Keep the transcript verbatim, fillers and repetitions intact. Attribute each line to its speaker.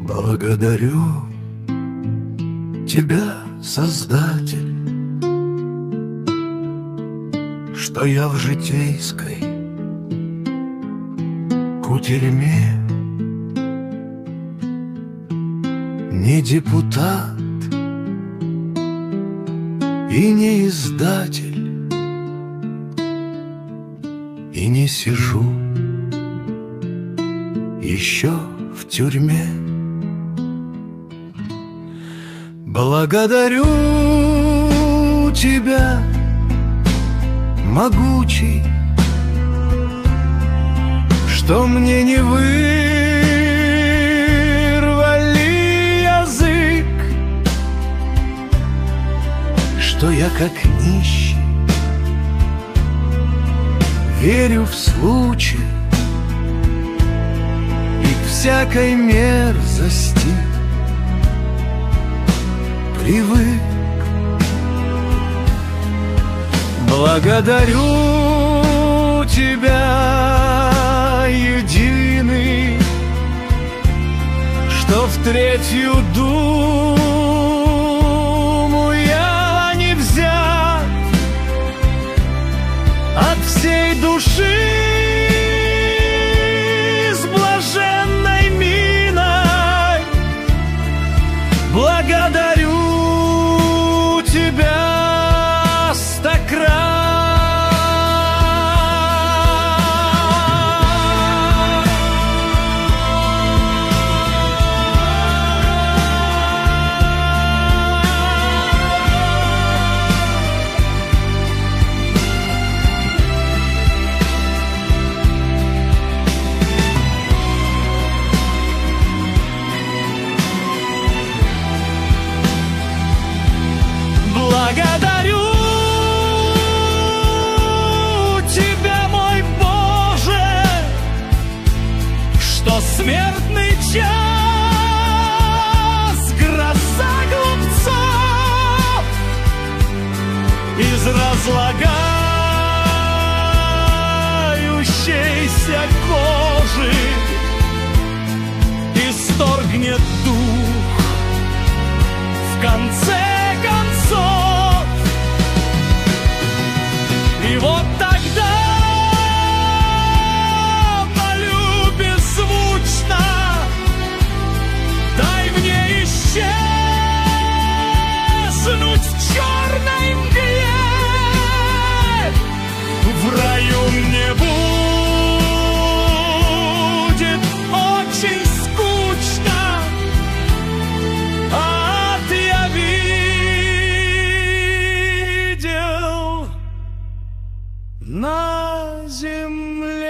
Speaker 1: Благодарю тебя, Создатель, что я в житейской кутерьме не депутат и не издатель, и не сижу еще в тюрьме. Благодарю тебя, могучий, что мне не вырвали язык, что я как нищий верю в случай и к всякой мерзости привык. Благодарю тебя, единый, что в третью думу я не взят от всей души. С блаженной миной благодарю тебя стократ. Благодарю тебя, мой Боже, что смертный час, гроза глупцов из разлагающейся кожи исторгнет дух в конце концов. И вот тогда молю беззвучно, дай мне исчезнуть в черной мгле. В раю мне будет очень скучно, ад я видел на земле.